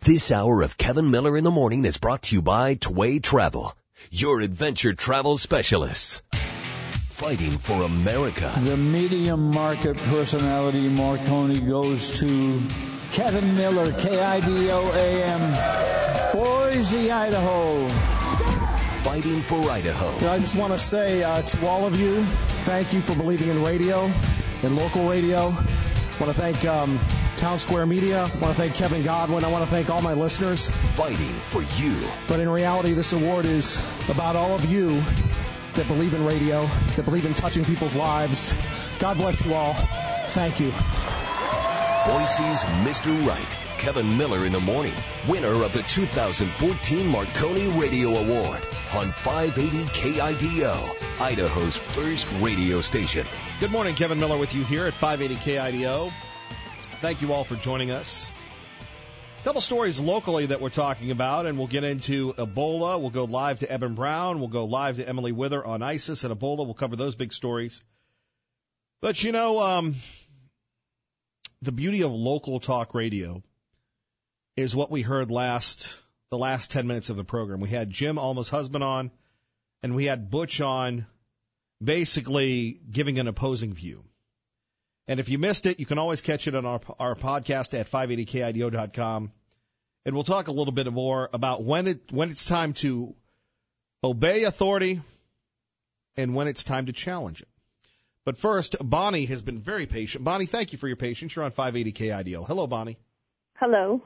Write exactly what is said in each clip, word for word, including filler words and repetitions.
This hour of Kevin Miller in the Morning is brought to you by Tway Travel, your adventure travel specialists. Fighting for America. The medium market personality Marconi goes to Kevin Miller, K I D O A M, Boise, Idaho. Fighting for Idaho. I just want to say uh, to all of you, thank you for believing in radio, in local radio. I want to thank um, Town Square Media. I want to thank Kevin Godwin. I want to thank all my listeners. Fighting for you. But in reality, this award is about all of you that believe in radio, that believe in touching people's lives. God bless you all. Thank you. Boise's Mister Right, Kevin Miller in the Morning, winner of the two thousand fourteen Marconi Radio Award on five eighty K I D O, Idaho's first radio station. Good morning, Kevin Miller with you here at five eighty K I D O. Thank you all for joining us. A couple stories locally that we're talking about, and we'll get into Ebola. We'll go live to Eben Brown. We'll go live to Emily Wither on ISIS and Ebola. We'll cover those big stories. But, you know, um, the beauty of local talk radio is what we heard last the last ten minutes of the program. We had Jim Alma's husband on, and we had Butch on, basically giving an opposing view. And if you missed it, you can always catch it on our, our podcast at five eighty K I D O dot com. And we'll talk a little bit more about when it when it's time to obey authority and when it's time to challenge it. But first, Bonnie has been very patient. Bonnie, thank you for your patience. You're on five eighty K I D O. Hello, Bonnie. Hello.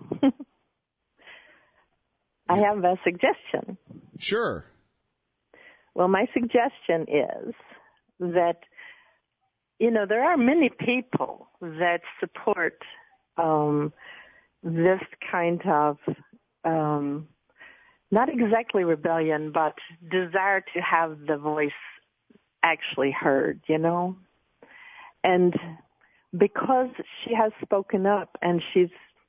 I have a suggestion. Sure. Well, my suggestion is that, you know, there are many people that support um, this kind of, um, not exactly rebellion, but desire to have the voice actually heard, you know. And because she has spoken up and she's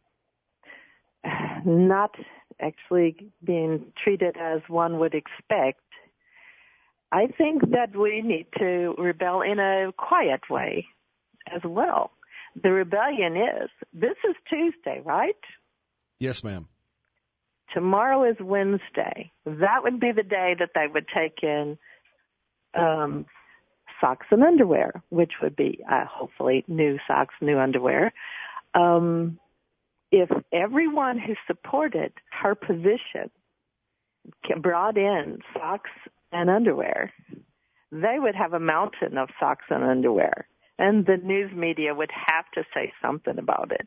not actually being treated as one would expect, I think that we need to rebel in a quiet way as well. The rebellion is, this is Tuesday, right? Yes, ma'am. Tomorrow is Wednesday. That would be the day that they would take in um, socks and underwear, which would be uh, hopefully new socks, new underwear. Um, if everyone who supported her position brought in socks and underwear, they would have a mountain of socks and underwear, and the news media would have to say something about it.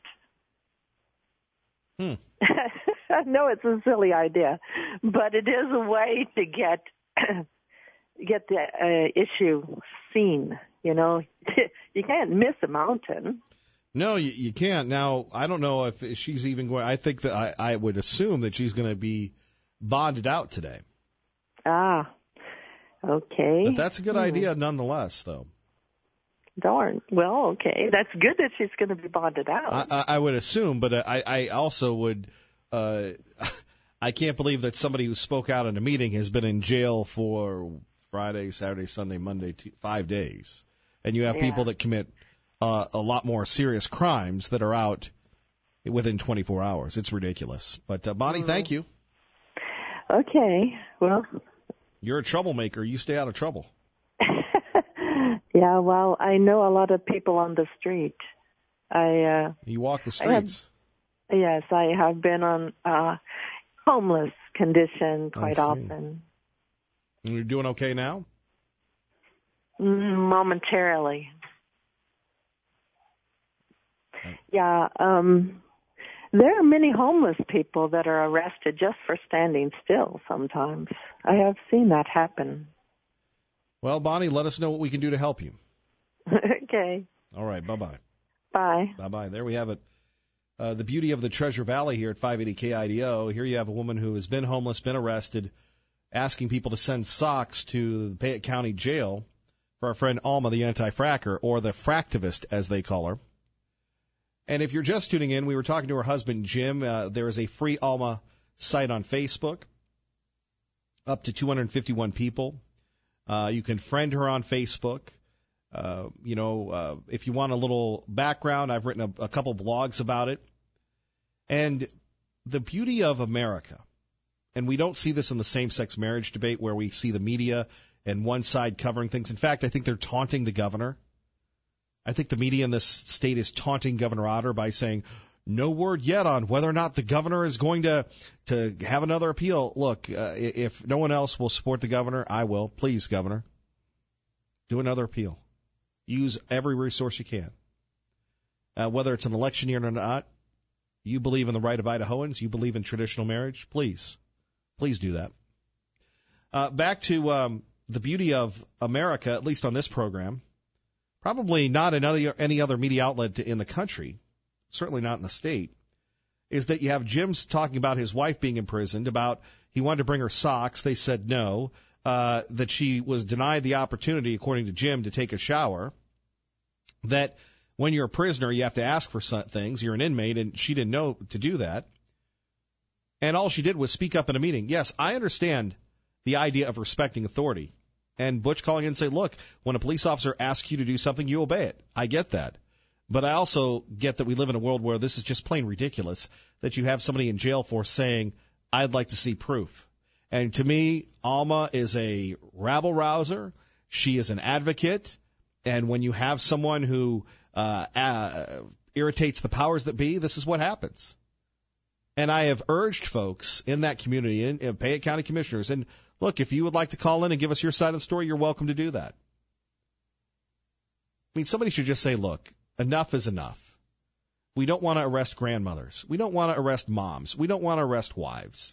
Hmm. I know it's a silly idea, but it is a way to get get the uh, issue seen. You know, you can't miss a mountain. No, you, you can't. Now, I don't know if she's even going. I think that I, I would assume that she's going to be bonded out today. Ah. Okay. But that's a good hmm. idea nonetheless, though. Darn. Well, okay. That's good that she's going to be bonded out. I, I, I would assume, but I, I also would uh, – I can't believe that somebody who spoke out in a meeting has been in jail for Friday, Saturday, Sunday, Monday, two, five days. And you have yeah. people that commit uh, a lot more serious crimes that are out within twenty-four hours. It's ridiculous. But, uh, Bonnie, mm. thank you. Okay. Well – You're a troublemaker. You stay out of trouble. Yeah, well, I know a lot of people on the street. I uh, You walk the streets. I have, yes, I have been on uh, homeless condition quite I see. often. And you're doing okay now? Momentarily. Okay. Yeah, um, there are many homeless people that are arrested just for standing still sometimes. I have seen that happen. Well, Bonnie, let us know what we can do to help you. Okay. All right, bye-bye. Bye. Bye-bye. There we have it. Uh, the beauty of the Treasure Valley here at five eighty K I D O. Here you have a woman who has been homeless, been arrested, asking people to send socks to the Payette County Jail for our friend Alma, the anti-fracker, or the fractivist, as they call her. And if you're just tuning in, we were talking to her husband, Jim. Uh, there is a free Alma site on Facebook, up to two hundred fifty-one people. Uh, you can friend her on Facebook. Uh, you know, uh, if you want a little background, I've written a, a couple blogs about it. And the beauty of America, and we don't see this in the same-sex marriage debate where we see the media and one side covering things. In fact, I think they're taunting the governor. I think the media in this state is taunting Governor Otter by saying, no word yet on whether or not the governor is going to to have another appeal. Look, uh, if no one else will support the governor, I will. Please, Governor, do another appeal. Use every resource you can. Uh, whether it's an election year or not, you believe in the right of Idahoans, you believe in traditional marriage, please, please do that. Uh, back to um, the beauty of America, at least on this program, probably not in any, any other media outlet in the country, certainly not in the state, is that you have Jim's talking about his wife being imprisoned, about he wanted to bring her socks. They said no, uh, that she was denied the opportunity, according to Jim, to take a shower, that when you're a prisoner, you have to ask for some things. You're an inmate, and she didn't know to do that. And all she did was speak up in a meeting. Yes, I understand the idea of respecting authority. And Butch calling in and say, look, when a police officer asks you to do something, you obey it. I get that. But I also get that we live in a world where this is just plain ridiculous, that you have somebody in jail for saying, I'd like to see proof. And to me, Alma is a rabble-rouser. She is an advocate. And when you have someone who uh, uh, irritates the powers that be, this is what happens. And I have urged folks in that community, in, in Payette County commissioners, and look, if you would like to call in and give us your side of the story, you're welcome to do that. I mean, somebody should just say, look, enough is enough. We don't want to arrest grandmothers. We don't want to arrest moms. We don't want to arrest wives.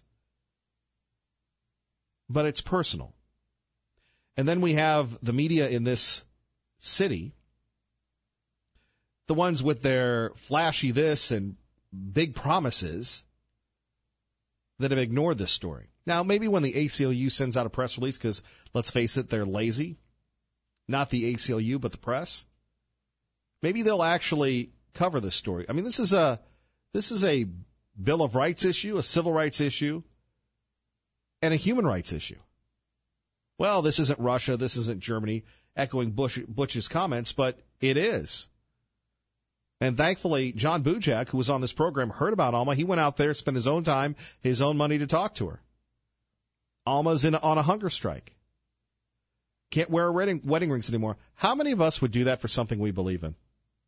But it's personal. And then we have the media in this city, the ones with their flashy this and big promises, that have ignored this story. Now, maybe when the A C L U sends out a press release, because let's face it, they're lazy, not the A C L U, but the press, maybe they'll actually cover this story. I mean, this is a this is a Bill of Rights issue, a civil rights issue, and a human rights issue. Well, this isn't Russia, this isn't Germany, echoing Bush, Butch's comments, but it is. And thankfully, John Bujak, who was on this program, heard about Alma. He went out there, spent his own time, his own money to talk to her. Alma's in on a hunger strike. Can't wear wedding, wedding rings anymore. How many of us would do that for something we believe in?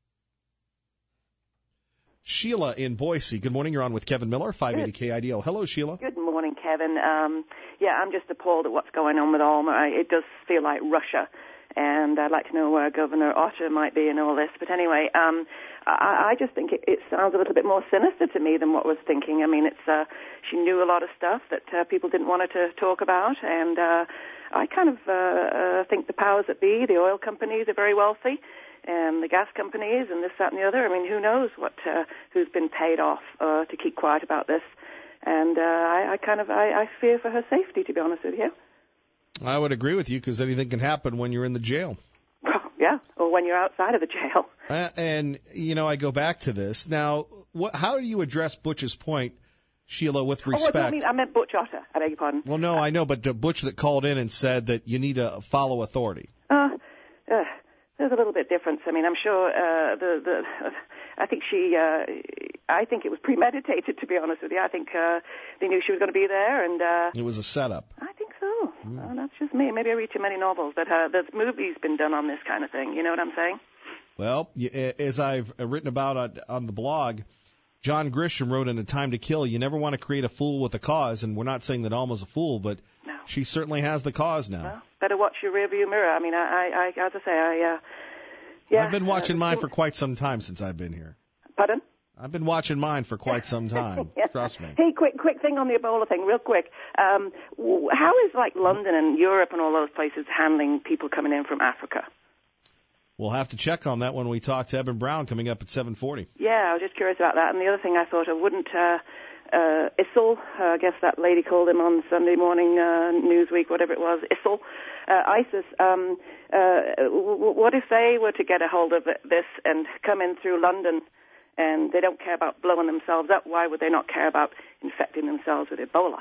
Sheila in Boise. Good morning. You're on with Kevin Miller, five eighty K I D O. Hello, Sheila. Good morning, Kevin. Um, yeah, I'm just appalled at what's going on with Alma. It does feel like Russia. And I'd like to know where Governor Otter might be in all this. But anyway, um, I, I just think it, it sounds a little bit more sinister to me than what I was thinking. I mean, it's uh, she knew a lot of stuff that uh, people didn't want her to talk about. And uh, I kind of uh, uh, think the powers that be, the oil companies, are very wealthy, and the gas companies, and this, that, and the other. I mean, who knows what uh, who's been paid off uh, to keep quiet about this. And uh, I, I kind of I, I fear for her safety, to be honest with you. I would agree with you, because anything can happen when you're in the jail. Well, yeah, or when you're outside of the jail. Uh, and, you know, I go back to this. Now, what, how do you address Butch's point, Sheila, with respect? Oh, I, mean, I meant Butch Otter. I beg your pardon. Well, no, I know, but the Butch that called in and said that you need to follow authority. Uh, uh, there's a little bit difference. I mean, I'm sure uh, the the. Uh, I think she. Uh, I think it was premeditated, to be honest with you. I think uh, they knew she was going to be there, and uh, it was a setup. I think so. Mm. Well, that's just me. Maybe I read too many novels, but uh, there's movies been done on this kind of thing. You know what I'm saying? Well, as I've written about on, on the blog, John Grisham wrote in A Time to Kill, you never want to create a fool with a cause, and we're not saying that Alma's a fool, but no. She certainly has the cause now. Well, better watch your rearview mirror. I mean, I, I, I as I say, I, uh, yeah. I've been watching uh, mine for quite some time since I've been here. Pardon? I've been watching mine for quite some time. Yeah. Trust me. Hey, quick, quick thing on the Ebola thing, real quick. Um, how is like London and Europe and all those places handling people coming in from Africa? We'll have to check on that when we talk to Eben Brown coming up at seven forty. Yeah, I was just curious about that. And the other thing I thought of, wouldn't uh, uh, Issel, uh, I guess that lady called him on Sunday morning, uh, Newsweek, whatever it was, Issel, uh, ISIS, um, uh, w- what if they were to get a hold of this and come in through London, and they don't care about blowing themselves up? Why would they not care about infecting themselves with Ebola?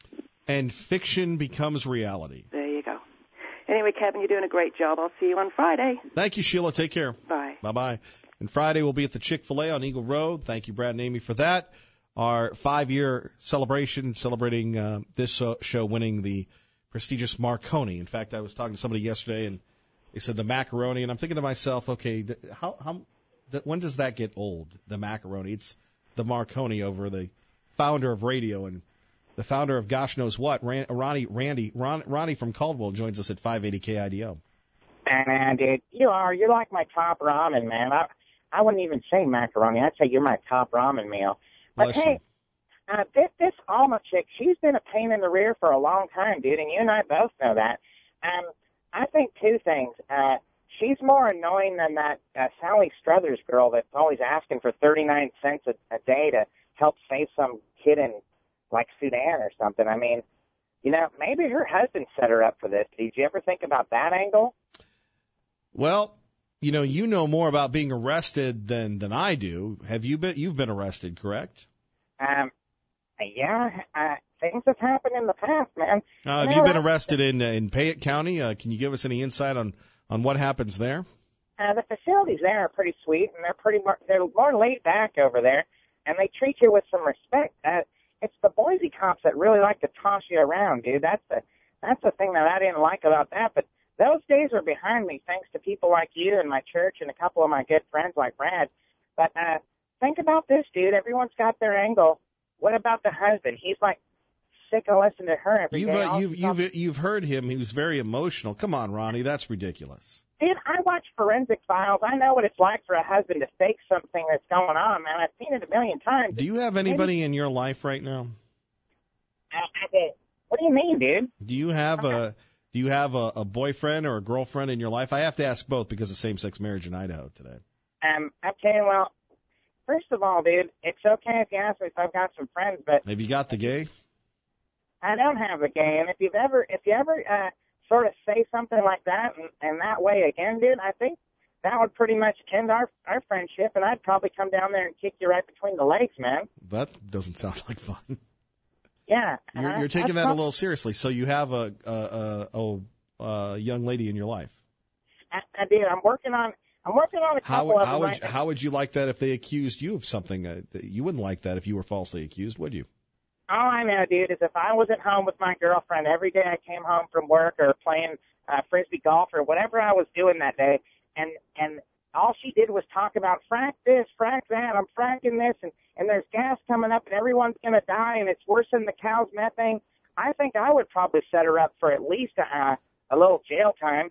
And fiction becomes reality. There you go. Anyway, Kevin, you're doing a great job. I'll see you on Friday. Thank you, Sheila. Take care. Bye. Bye-bye. And Friday we'll be at the Chick-fil-A on Eagle Road. Thank you, Brad and Amy, for that. our five-year celebration, celebrating uh, this show, show winning the prestigious Marconi. In fact, I was talking to somebody yesterday, and they said the macaroni, and I'm thinking to myself, okay, how, how, when does that get old, the macaroni? It's the Marconi over the founder of radio and the founder of gosh knows what. Ran, Ronnie, Randy, Ron, Ronnie from Caldwell joins us at five eighty K I D O. Man, dude, you are, you're like my top ramen, man. I, I wouldn't even say macaroni. I'd say you're my top ramen meal. But Bless hey, uh, this, this Alma chick, she's been a pain in the rear for a long time, dude, and you and I both know that. Um, I think two things. Uh, she's more annoying than that uh, Sally Struthers girl that's always asking for thirty-nine cents a, a day to help save some kid in, like, Sudan or something. I mean, you know, maybe her husband set her up for this. Did you ever think about that angle? Well, you know, you know more about being arrested than, than I do. Have you been? You've been arrested, correct? Um, yeah, uh, things have happened in the past, man. Uh, have you been arrested in in Payette County? Uh, can you give us any insight on, on what happens there? Uh, the facilities there are pretty sweet, and they're pretty more, they're more laid back over there, and they treat you with some respect. Uh, it's the Boise cops that really like to toss you around, dude. That's the that's the thing that I didn't like about that. But those days are behind me, thanks to people like you and my church and a couple of my good friends like Brad. But uh, think about this, dude. Everyone's got their angle. What about the husband? He's like sick of listening to her every you've, day. uh, you've you've you've heard him. He was very emotional. Come on, Ronnie, that's ridiculous. Dude, I watch Forensic Files. I know what it's like for a husband to fake something that's going on, man. I've seen it a million times. Do you have anybody in your life right now? I, I did. What do you mean, dude? Do you have a do you have a, a boyfriend or a girlfriend in your life? I have to ask both because of same-sex marriage in Idaho today. Um, okay, well, first of all, dude, it's okay if you ask me if I've got some friends, but Have you got the gay? I don't have a gay. And if you've ever, if you ever uh, sort of say something like that and, and that way again, dude, I think that would pretty much end our our friendship, and I'd probably come down there and kick you right between the legs, man. That doesn't sound like fun. Yeah. You're, uh, you're taking that prob- a little seriously. So you have a a, a, a, a young lady in your life. I, I did. I'm working on. I'm working on a How, couple of how them would right you, how would you like that if they accused you of something? Uh, that you wouldn't like that if you were falsely accused, would you? All I know, dude, is if I was at home with my girlfriend every day I came home from work or playing uh, frisbee golf or whatever I was doing that day, and and all she did was talk about frack this, frack that, I'm fracking this, and, and there's gas coming up and everyone's going to die and it's worse than the cow's methane, I think I would probably set her up for at least a, a little jail time.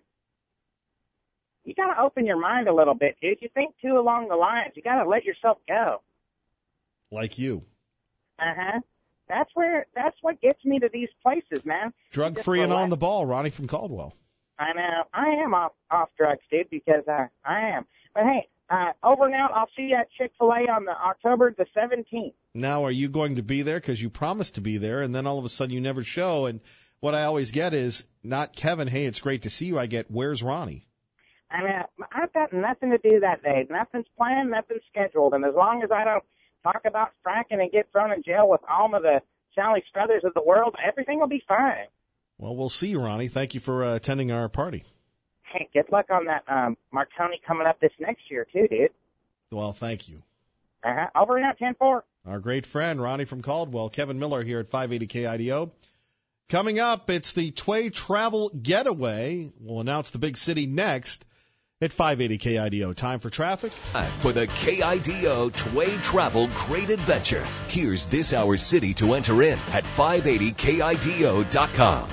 You got to open your mind a little bit, dude. You think too along the lines. You got to let yourself go. Like you. Uh-huh. That's where, that's what gets me to these places, man. Drug free and on the ball, Ronnie from Caldwell. I know. I am off, off drugs, dude, because uh, I am. But hey, uh, over and out. I'll see you at Chick-fil-A on the October the seventeenth. Now, are you going to be there? Because you promised to be there, and then all of a sudden you never show. And what I always get is not Kevin, hey, it's great to see you. I get, where's Ronnie? I mean, I've got nothing to do that day. Nothing's planned, nothing's scheduled. And as long as I don't talk about fracking and get thrown in jail with Alma, the Sally Struthers of the world, everything will be fine. Well, we'll see you, Ronnie. Thank you for uh, attending our party. Hey, good luck on that um, Marconi coming up this next year, too, dude. Well, thank you. Uh-huh. Over and out, ten four. Our great friend, Ronnie from Caldwell, Kevin Miller here at five eighty K I D O. Coming up, it's the Tway Travel Getaway. We'll announce the big city next at five eighty K I D O. Time for traffic. For the K I D O Tway Travel Great Adventure, here's this hour's city to enter in at five eighty K I D O dot com.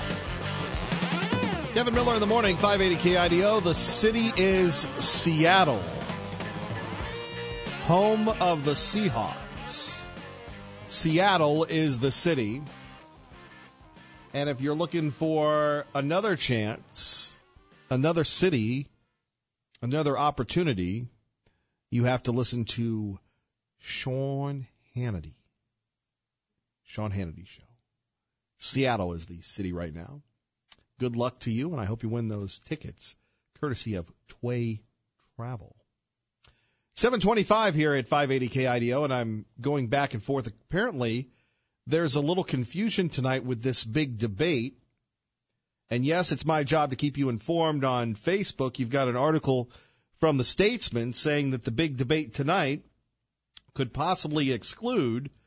Kevin Miller in the morning, five eighty K I D O. The city is Seattle, home of the Seahawks. Seattle is the city. And if you're looking for another chance, another city, another opportunity, you have to listen to Sean Hannity. Sean Hannity Show. Seattle is the city right now. Good luck to you, and I hope you win those tickets, courtesy of Tway Travel. seven twenty-five here at five eighty K I D O, and I'm going back and forth. Apparently, there's a little confusion tonight with this big debate. And yes, it's my job to keep you informed on Facebook. You've got an article from the Statesman saying that the big debate tonight could possibly exclude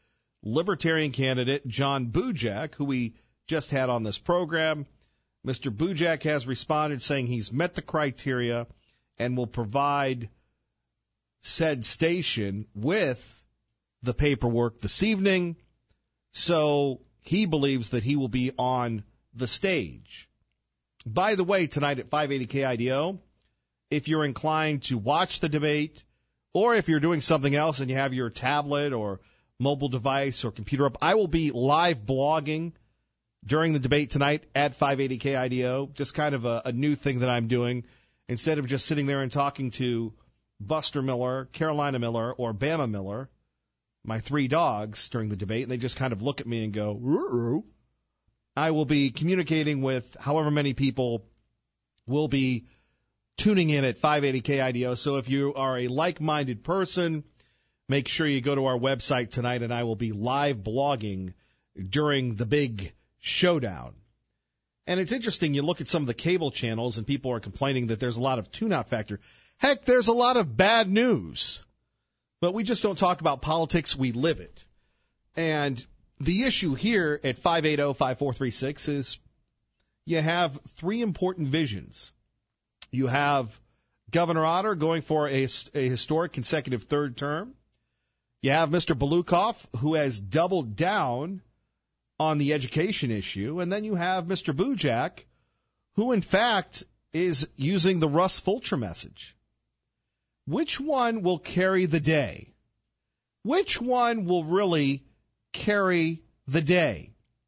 Libertarian candidate John Bujak, who we just had on this program. Mister Bujak has responded saying he's met the criteria and will provide said station with the paperwork this evening. So he believes that he will be on the stage. By the way, tonight at five eighty K I D O, if you're inclined to watch the debate, or if you're doing something else and you have your tablet or mobile device or computer up, I will be live blogging during the debate tonight at five eighty K I D O, just kind of a, a new thing that I'm doing. Instead of just sitting there and talking to Buster Miller, Carolina Miller, or Bama Miller, my three dogs, during the debate, and they just kind of look at me and go, roo-roo. I will be communicating with however many people will be tuning in at five eighty K I D O. So if you are a like-minded person, make sure you go to our website tonight, and I will be live blogging during the big showdown. And it's interesting, you look at some of the cable channels, and people are complaining that there's a lot of tune-out factor. Heck, there's a lot of bad news. But we just don't talk about politics, we live it. And the issue here at five eighty, five four three six is you have three important visions. You have Governor Otter going for a, a historic consecutive third term. You have Mister Belukoff, who has doubled down on the education issue. And then you have Mister Bujak, who, in fact, is using the Russ Fulcher message. Which one will carry the day? Which one will really carry the day?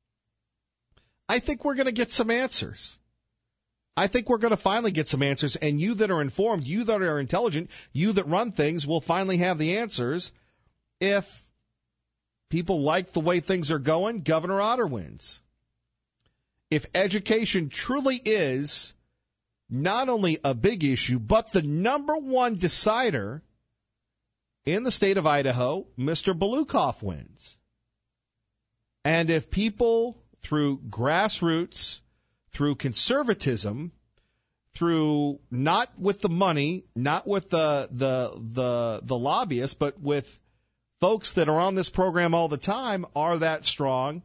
I think we're going to get some answers. I think we're going to finally get some answers, and you that are informed, you that are intelligent, you that run things will finally have the answers. If people like the way things are going, Governor Otter wins. If education truly is not only a big issue, but the number one decider in the state of Idaho, Mister Belukoff wins. And if people, through grassroots, through conservatism, through not with the money, not with the the the, the lobbyists, but with folks that are on this program all the time, are that strong,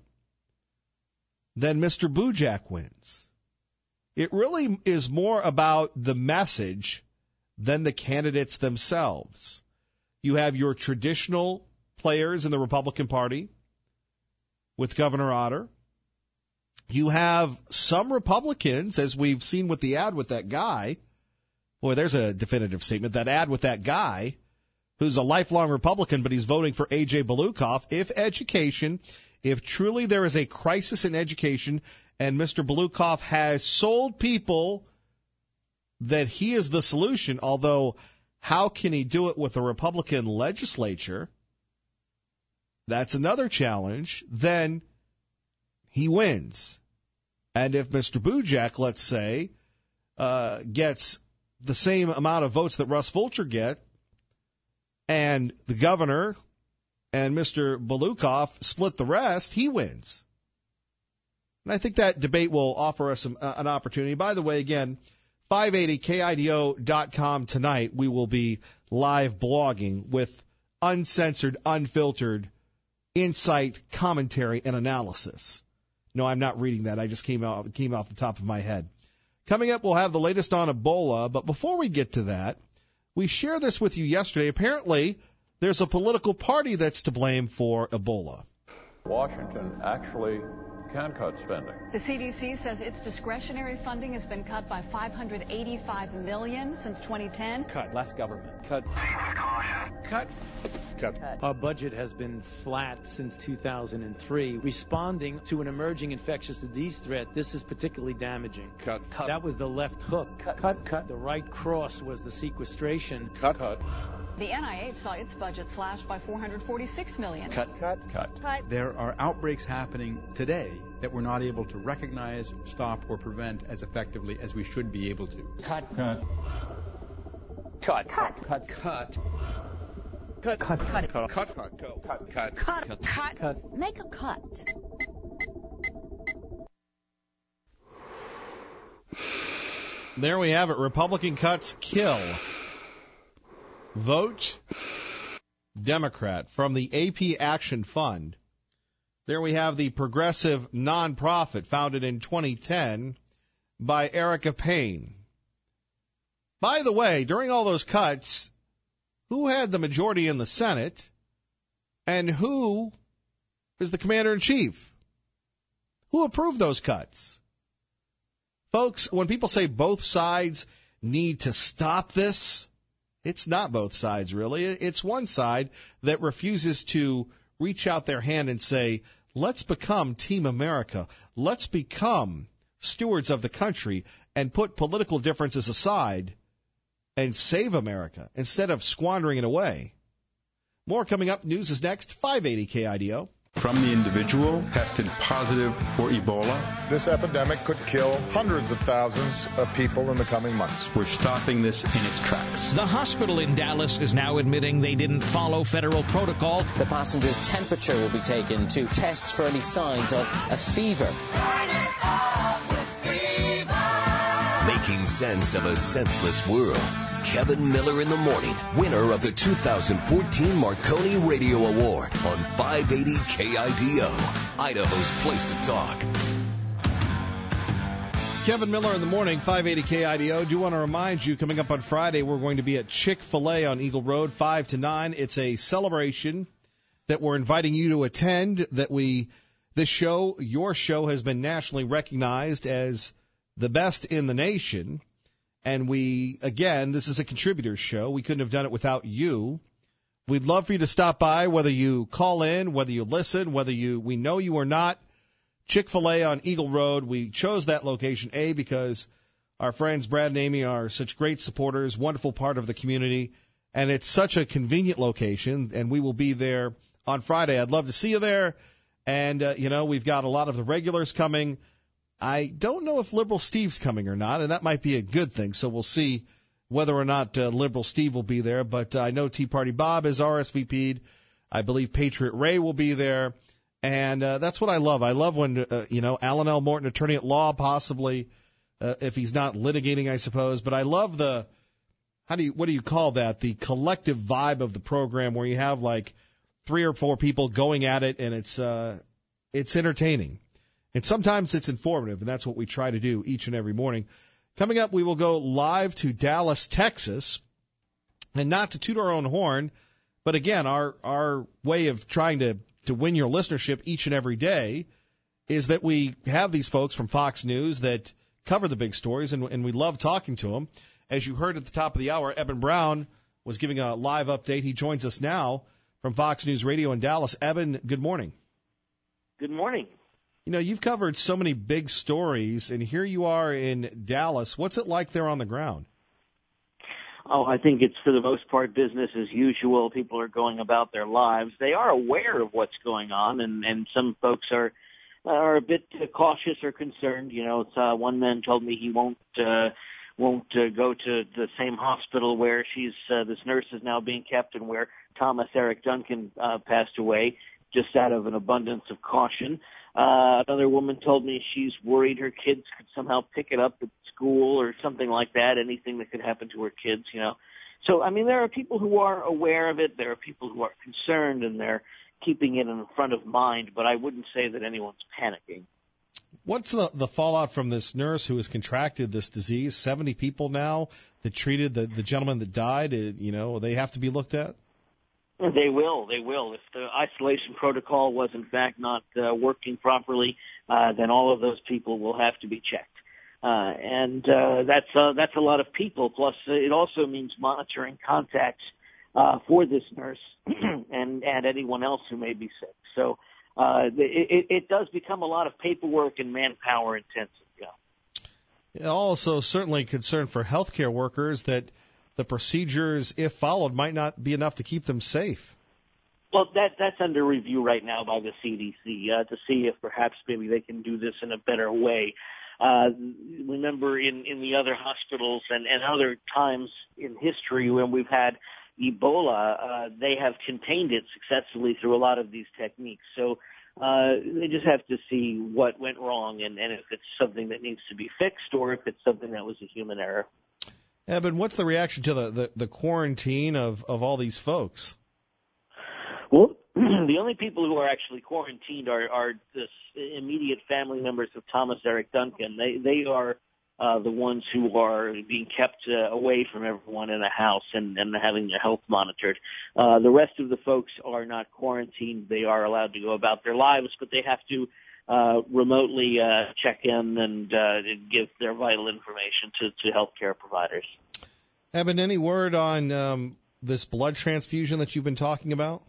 then Mister Bujak wins. It really is more about the message than the candidates themselves. You have your traditional players in the Republican Party with Governor Otter. You have some Republicans, as we've seen with the ad with that guy. Boy, there's a definitive statement. That ad with that guy who's a lifelong Republican, but he's voting for A J Belukoff. If education, if truly there is a crisis in education, and Mister Belukoff has sold people that he is the solution, although how can he do it with a Republican legislature? That's another challenge. Then he wins. And if Mister Bujak, let's say, uh, gets the same amount of votes that Russ Fulcher get, and the governor and Mister Belukoff split the rest, he wins. And I think that debate will offer us some, uh, an opportunity. By the way, again, five eighty K I D O dot com tonight, we will be live blogging with uncensored, unfiltered insight, commentary, and analysis. No, I'm not reading that. I just came out came off the top of my head. Coming up, we'll have the latest on Ebola. But before we get to that, we shared this with you yesterday. Apparently, there's a political party that's to blame for Ebola. Washington actually can cut spending. The C D C says its discretionary funding has been cut by five hundred eighty-five million dollars since twenty ten. Cut. Less government. Cut. Cut. Cut. Our budget has been flat since two thousand three. Responding to an emerging infectious disease threat, this is particularly damaging. Cut. Cut. That was the left hook. Cut. Cut. Cut. The right cross was the sequestration. Cut. Cut. The N I H saw its budget slashed by four hundred forty-six million dollars. Cut. Cut. Cut. Cut. There are outbreaks happening today that we're not able to recognize, stop, or prevent as effectively as we should be able to. Cut. Cut. Cut. Cut. Cut. Cut. Cut. Cut. Cut. Cut. Cut. Cut. Go. Cut. Cut. Cut. Cut. Cut. Make a cut. There we have it. Republican cuts kill. Vote Democrat. From the A P Action Fund. There we have the Progressive Nonprofit, founded in twenty ten by Erica Payne. By the way, during all those cuts, who had the majority in the Senate, and who is the commander-in-chief? Who approved those cuts? Folks, when people say both sides need to stop this, it's not both sides, really. It's one side that refuses to reach out their hand and say, let's become Team America. Let's become stewards of the country and put political differences aside and save America instead of squandering it away. More coming up. News is next. five eighty K I D O. From the individual tested positive for Ebola. This epidemic could kill hundreds of thousands of people in the coming months. We're stopping this in its tracks. The hospital in Dallas is now admitting they didn't follow federal protocol. The passenger's temperature will be taken to test for any signs of a fever. Making sense of a senseless world. Kevin Miller in the Morning, winner of the two thousand fourteen Marconi Radio Award on five eighty K I D O, Idaho's place to talk. Kevin Miller in the Morning, five eighty K I D O. Do want to remind you, coming up on Friday, we're going to be at Chick-fil-A on Eagle Road, five to nine. It's a celebration that we're inviting you to attend, that we, this show, your show, has been nationally recognized as the best in the nation. And we, again, this is a contributor's show. We couldn't have done it without you. We'd love for you to stop by, whether you call in, whether you listen, whether you, we know you or not. Chick-fil-A on Eagle Road. We chose that location, A, because our friends Brad and Amy are such great supporters, wonderful part of the community, and it's such a convenient location, and we will be there on Friday. I'd love to see you there. And, uh, you know, we've got a lot of the regulars coming. I don't know if Liberal Steve's coming or not, and that might be a good thing. So we'll see whether or not uh, Liberal Steve will be there. But uh, I know Tea Party Bob is R S V P'd. I believe Patriot Ray will be there. And uh, that's what I love. I love when, uh, you know, Alan L. Morton, attorney at law, possibly, uh, if he's not litigating, I suppose. But I love the, how do you, what do you call that? The collective vibe of the program where you have like three or four people going at it, and it's uh, it's entertaining. And sometimes it's informative, and that's what we try to do each and every morning. Coming up, we will go live to Dallas, Texas, and not to toot our own horn, but again, our our way of trying to, to win your listenership each and every day is that we have these folks from Fox News that cover the big stories, and, and we love talking to them. As you heard at the top of the hour, Eben Brown was giving a live update. He joins us now from Fox News Radio in Dallas. Eben, good morning. Good morning. You know, you've covered so many big stories, and here you are in Dallas. What's it like there on the ground? Oh, I think it's, for the most part, business as usual. People are going about their lives. They are aware of what's going on, and, and some folks are are a bit cautious or concerned. You know, it's, uh, one man told me he won't uh, won't uh, go to the same hospital where she's uh, this nurse is now being kept, and where Thomas Eric Duncan uh, passed away, just out of an abundance of caution. Uh, another woman told me she's worried her kids could somehow pick it up at school or something like that, anything that could happen to her kids, you know. So, I mean, there are people who are aware of it. There are people who are concerned, and they're keeping it in front of mind, but I wouldn't say that anyone's panicking. What's the, the fallout from this nurse who has contracted this disease? seventy people now that treated the, the gentleman that died, you know, they have to be looked at? They will. They will. If the isolation protocol was, in fact, not uh, working properly, uh, then all of those people will have to be checked. Uh, and uh, that's uh, that's a lot of people. Plus, uh, it also means monitoring contacts uh, for this nurse and, and anyone else who may be sick. So uh, it, it does become a lot of paperwork and manpower intensive. Yeah. Also, certainly concern for healthcare workers that the procedures, if followed, might not be enough to keep them safe. Well, that that's under review right now by the C D C uh, to see if perhaps maybe they can do this in a better way. Uh, remember in, in the other hospitals and, and other times in history when we've had Ebola, uh, they have contained it successfully through a lot of these techniques. So uh, they just have to see what went wrong and, and if it's something that needs to be fixed or if it's something that was a human error. Eben, what's the reaction to the, the, the quarantine of, of all these folks? Well, the only people who are actually quarantined are, are the immediate family members of Thomas Eric Duncan. They they are uh, the ones who are being kept uh, away from everyone in the house and, and having their health monitored. Uh, the rest of the folks are not quarantined. They are allowed to go about their lives, but they have to uh, remotely uh, check in and uh, give their vital information to, to healthcare providers. Eben, any word on um, this blood transfusion that you've been talking about?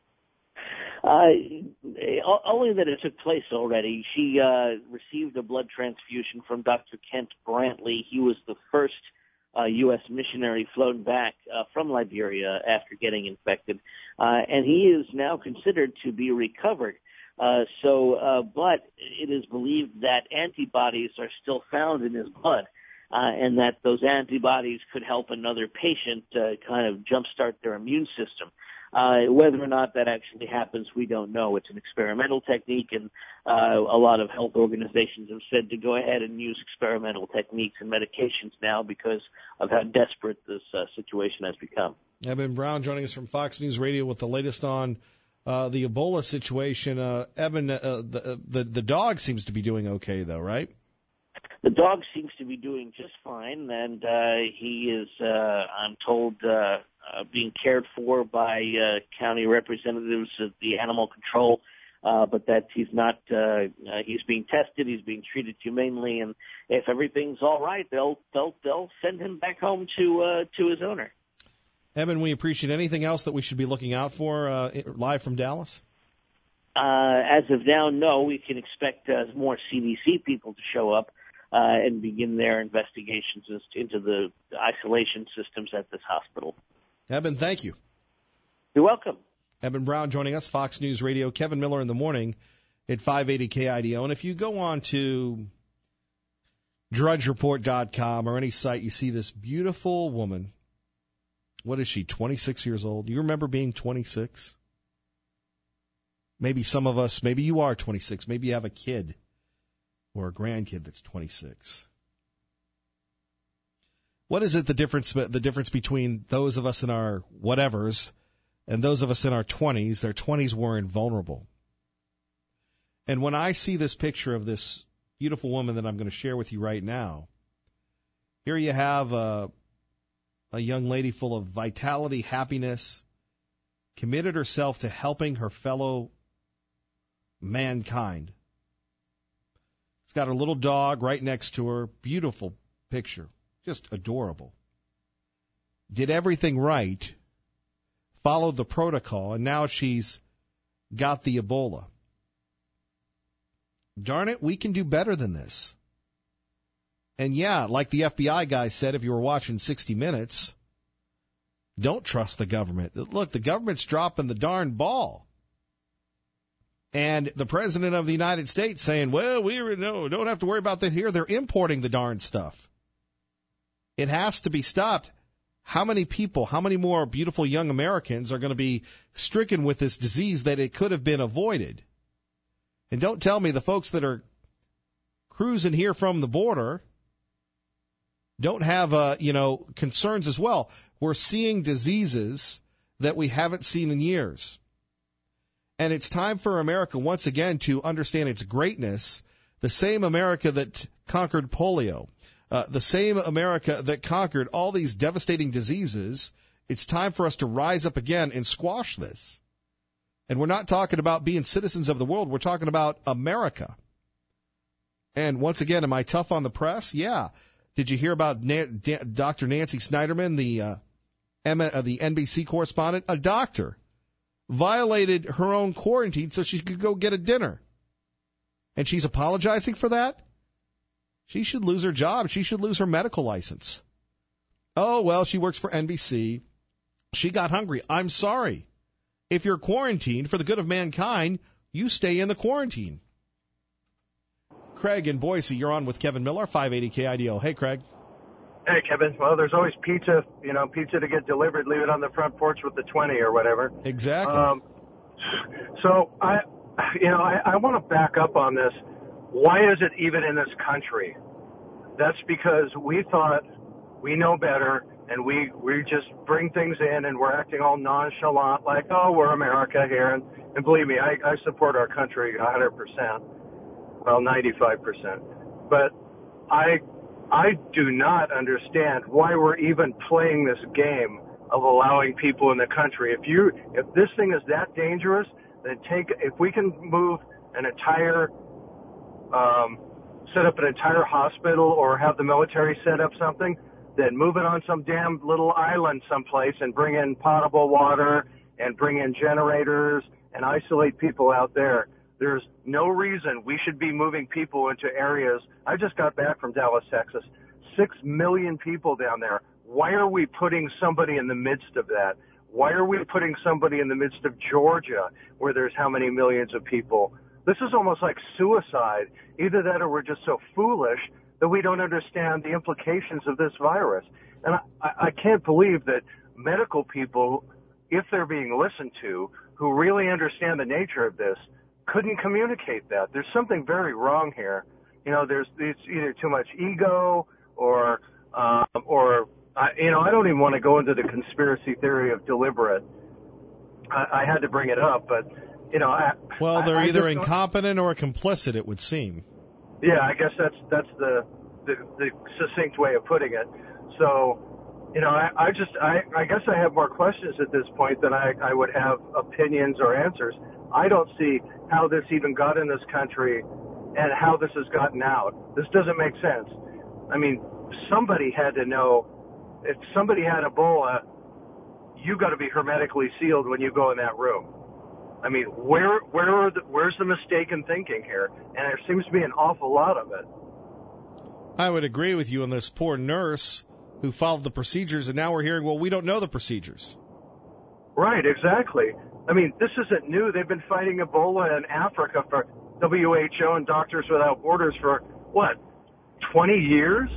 Uh, only that it took place already. She uh, received a blood transfusion from Doctor Kent Brantley. He was the first uh, U S missionary flown back uh, from Liberia after getting infected, uh, and he is now considered to be recovered. Uh, so, uh, but it is believed that antibodies are still found in his blood, uh, and that those antibodies could help another patient uh, kind of jumpstart their immune system. Uh, whether or not that actually happens, we don't know. It's an experimental technique, and uh, a lot of health organizations have said to go ahead and use experimental techniques and medications now because of how desperate this uh, situation has become. Eben Brown joining us from Fox News Radio with the latest on uh, the Ebola situation. Uh, Eben, uh, the, the the dog seems to be doing okay, though, right? The dog seems to be doing just fine, and uh, he is, uh, I'm told, uh, uh, being cared for by uh, county representatives of the animal control, uh, but that he's not, uh, uh, he's being tested, he's being treated humanely, and if everything's all right, they'll they'll they'll send him back home to uh, to his owner. Eben, we appreciate anything else that we should be looking out for uh, live from Dallas? Uh, as of now, no. We can expect uh, more C D C people to show up Uh, and begin their investigations as to, into the isolation systems at this hospital. Eben, thank you. You're welcome. Eben Brown joining us, Fox News Radio. Kevin Miller in the morning at five eighty K I D O. And if you go on to drudge report dot com or any site, you see this beautiful woman. What is she, twenty-six years old? Do you remember being twenty-six? Maybe some of us, maybe you are twenty-six. Maybe you have a kid or a grandkid that's twenty-six. What is it, the difference the difference between those of us in our whatevers and those of us in our twenties? Their twenties were invulnerable. And when I see this picture of this beautiful woman that I'm going to share with you right now, here you have a, a young lady full of vitality, happiness, committed herself to helping her fellow mankind. She's got her little dog right next to her. Beautiful picture. Just adorable. Did everything right. Followed the protocol. And now she's got the Ebola. Darn it, we can do better than this. And yeah, like the F B I guy said, if you were watching sixty minutes, don't trust the government. Look, the government's dropping the darn ball. And the President of the United States saying, well, we no, don't have to worry about that here. They're importing the darn stuff. It has to be stopped. How many people, how many more beautiful young Americans are going to be stricken with this disease that it could have been avoided? And don't tell me the folks that are cruising here from the border don't have, uh, you know, concerns as well. We're seeing diseases that we haven't seen in years. And it's time for America once again to understand its greatness, the same America that conquered polio, uh, the same America that conquered all these devastating diseases. It's time for us to rise up again and squash this. And we're not talking about being citizens of the world. We're talking about America. And once again, am I tough on the press? Yeah. Did you hear about Nan- D- Doctor Nancy Snyderman, the uh, M- uh, the N B C correspondent? A doctor violated her own quarantine so she could go get a dinner. And she's apologizing for that? She should lose her job. She should lose her medical license. Oh, well, she works for N B C. She got hungry. I'm sorry. If you're quarantined for the good of mankind, you stay in the quarantine. Craig in Boise, you're on with Kevin Miller, five eighty K I D O. Hey, Craig. Hey, Kevin. Well, there's always pizza, you know, pizza to get delivered. Leave it on the front porch with the twenty or whatever. Exactly. Um, so, I, you know, I, I want to back up on this. Why is it even in this country? That's because we thought we know better, and we we just bring things in, and we're acting all nonchalant, like, oh, we're America here, and, and believe me, I, I support our country one hundred percent, well, ninety-five percent, but I I do not understand why we're even playing this game of allowing people in the country. If you if this thing is that dangerous, then take if we can move an entire um, set up an entire hospital or have the military set up something, then move it on some damn little island someplace and bring in potable water and bring in generators and isolate people out there. There's no reason we should be moving people into areas. I just got back from Dallas, Texas. Six million people down there. Why are we putting somebody in the midst of that? Why are we putting somebody in the midst of Georgia, where there's how many millions of people? This is almost like suicide. Either that or we're just so foolish that we don't understand the implications of this virus. And I, I can't believe that medical people, if they're being listened to, who really understand the nature of this, couldn't communicate that. There's something very wrong here. You know, there's it's either too much ego or, um, or I, you know, I don't even want to go into the conspiracy theory of deliberate. I, I had to bring it up, but, you know, I, well, they're I, I either just, incompetent or complicit, it would seem. Yeah, I guess that's that's the the, the succinct way of putting it. So, you know, I, I just I, I guess I have more questions at this point than I, I would have opinions or answers. I don't see how this even got in this country and how this has gotten out. This doesn't make sense. I mean, somebody had to know. If somebody had Ebola, you got to be hermetically sealed when you go in that room. I mean, where where are the, where's the mistaken thinking here? And there seems to be an awful lot of it. I would agree with you on this poor nurse who followed the procedures, and now we're hearing, well, we don't know the procedures. Right, exactly. I mean, this isn't new. They've been fighting Ebola in Africa for W H O and Doctors Without Borders for, what, twenty years?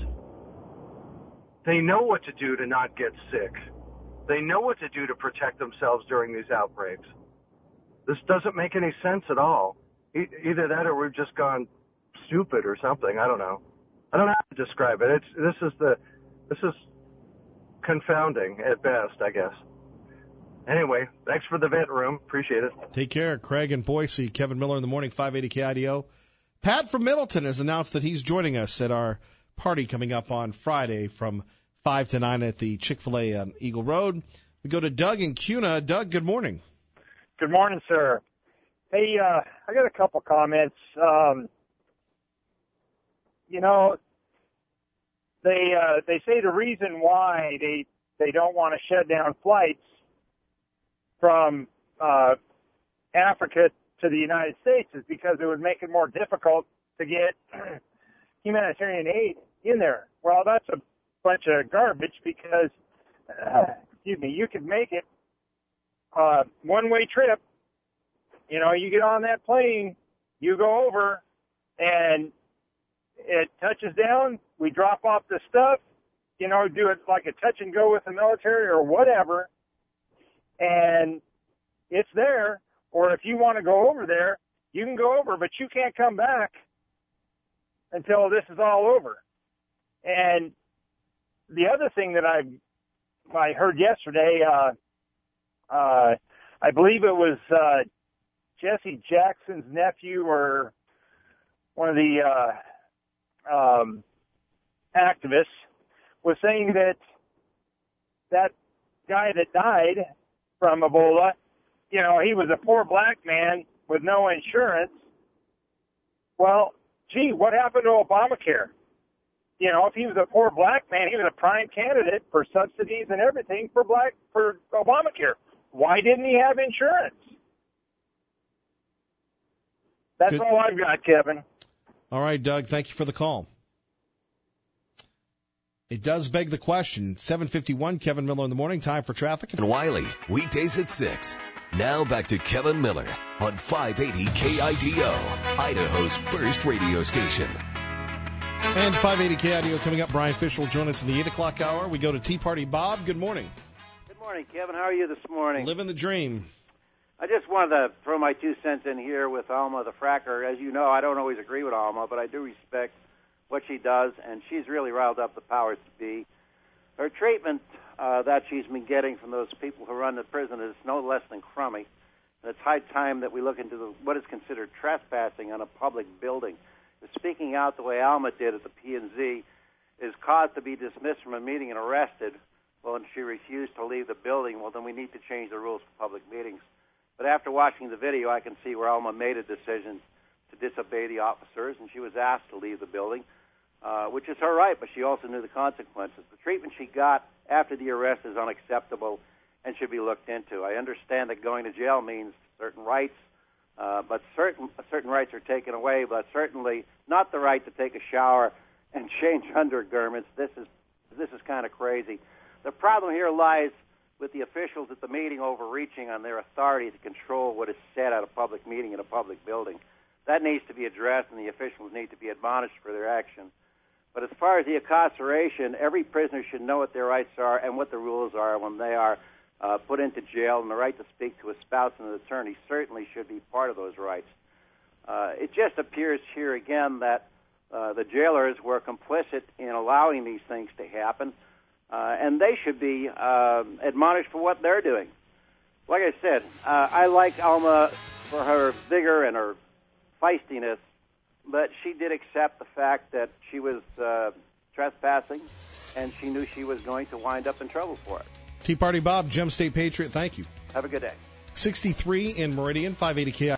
They know what to do to not get sick. They know what to do to protect themselves during these outbreaks. This doesn't make any sense at all. E- either that or we've just gone stupid or something. I don't know. I don't know how to describe it. It's this is the this is confounding at best, I guess. Anyway, thanks for the vent room. Appreciate it. Take care. Craig and Boise. Kevin Miller in the morning, five eighty K I D O. Pat from Middleton has announced that he's joining us at our party coming up on Friday from five to nine at the Chick-fil-A on Eagle Road. We go to Doug in Cuna. Doug, good morning. Good morning, sir. Hey, uh, I got a couple comments. Um, you know, they uh, they say the reason why they they don't want to shut down flights from uh, Africa to the United States is because it would make it more difficult to get humanitarian aid in there. Well, that's a bunch of garbage because, uh, excuse me, you could make it uh, one-way trip. You know, you get on that plane, you go over, and it touches down. We drop off the stuff, you know, do it like a touch and go with the military or whatever, and it's there. Or if you want to go over there, you can go over, but you can't come back until this is all over. And the other thing that I I heard yesterday, uh, uh, I believe it was uh, Jesse Jackson's nephew or one of the uh, um, activists was saying that that guy that died from Ebola, you know, he was a poor black man with no insurance. Well, gee, what happened to Obamacare? You know, if he was a poor black man, he was a prime candidate for subsidies and everything for black for Obamacare. Why didn't he have insurance? That's Good. all I've got, Kevin. All right, Doug, thank you for the call. It does beg the question. seven fifty-one, Kevin Miller in the morning, time for traffic. And Wiley, weekdays at six. Now back to Kevin Miller on five eighty K I D O, Idaho's first radio station. And five eighty K I D O coming up. Brian Fisher will join us in the eight o'clock hour. We go to Tea Party Bob. Good morning. Good morning, Kevin. How are you this morning? Living the dream. I just wanted to throw my two cents in here with Alma the Fracker. As you know, I don't always agree with Alma, but I do respect what she does, and she's really riled up the powers to be. Her treatment uh, that she's been getting from those people who run the prison is no less than crummy. And it's high time that we look into the, what is considered trespassing on a public building. Speaking out the way Alma did at the P and Z is caused to be dismissed from a meeting and arrested. Well, and she refused to leave the building. Well, then we need to change the rules for public meetings. But after watching the video, I can see where Alma made a decision to disobey the officers, and she was asked to leave the building, uh, which is her right, but she also knew the consequences. The treatment she got after the arrest is unacceptable and should be looked into. I understand that going to jail means certain rights, uh, but certain certain rights are taken away, but certainly not the right to take a shower and change undergarments. This is this is kind of crazy. The problem here lies with the officials at the meeting overreaching on their authority to control what is said at a public meeting in a public building. That needs to be addressed, and the officials need to be admonished for their action. But as far as the incarceration, every prisoner should know what their rights are and what the rules are when they are uh, put into jail, and the right to speak to a spouse and an attorney certainly should be part of those rights. Uh, it just appears here again that uh, the jailers were complicit in allowing these things to happen. Uh, and they should be uh, admonished for what they're doing. Like I said, uh, I like Alma for her vigor and her feistiness, but she did accept the fact that she was uh, trespassing, and she knew she was going to wind up in trouble for it. Tea Party Bob, Gem State Patriot, thank you. Have a good day. sixty-three in Meridian, five eighty K I.